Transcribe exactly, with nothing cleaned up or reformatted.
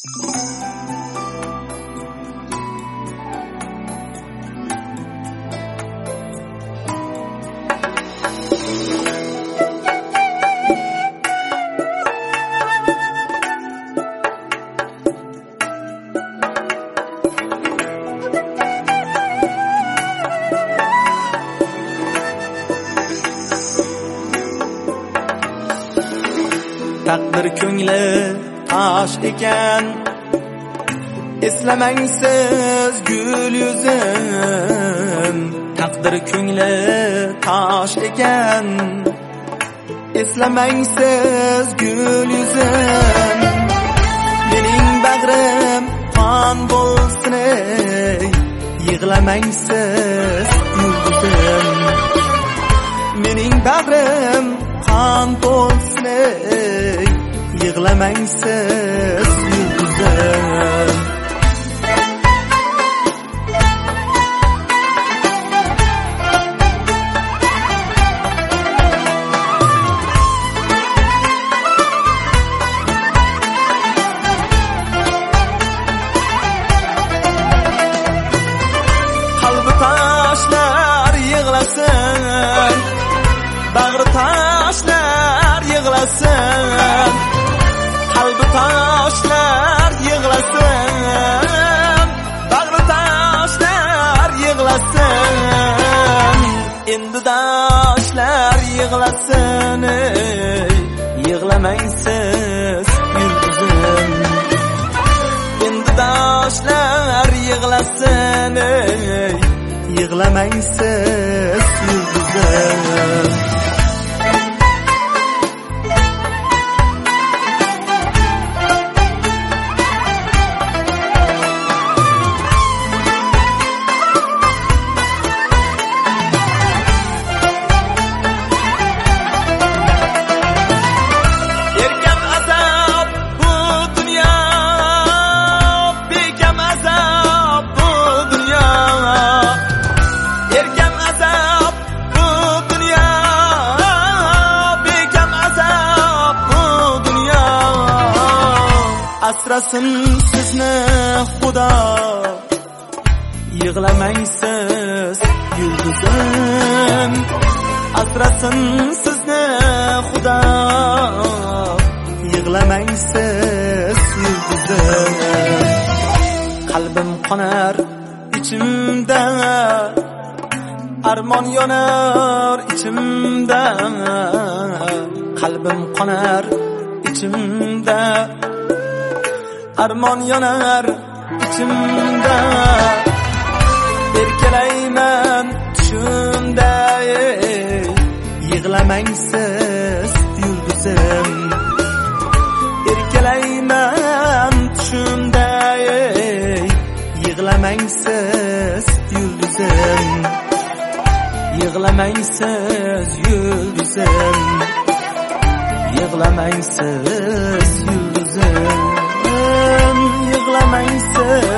Taqdir ko'ngli tosh ekan, eslamang siz gul yuzim. Taqdir ko'ngli tosh ekan, eslamang siz gul yuzim. Mening bag'rim qon bo'lsin, yig'lamang siz yulduzim. Mening bag'rim qon bo'lsin, yig'lamang siz yulduzim. Qalbi toshlar yig'lasin, bag'ri toshlar yig'lasin. Qalbi toshlar yig'lasin, bag'ri toshlar yig'lasin. Endi toshlar yig'lasin, yig'lamang siz yulduzim. Endi toshlar yig'lasin, yig'lamang siz yulduzim. Asrasin sizni Xudo, yig'lamang siz yulduzim. Asrasin sizni Xudo, yig'lamang siz yulduzim. Qalbim qonar ichimda, armon yonar ichimda. Qalbim qonar ichimda, armon yonar ichimda. Erkalayman tushimda, yig'lamang siz yulduzim. Erkalayman tushimda, yig'lamang siz yulduzim. Yig'lamang siz yulduzim. Yig'lamang siz yulduzim. Yig'lamang siz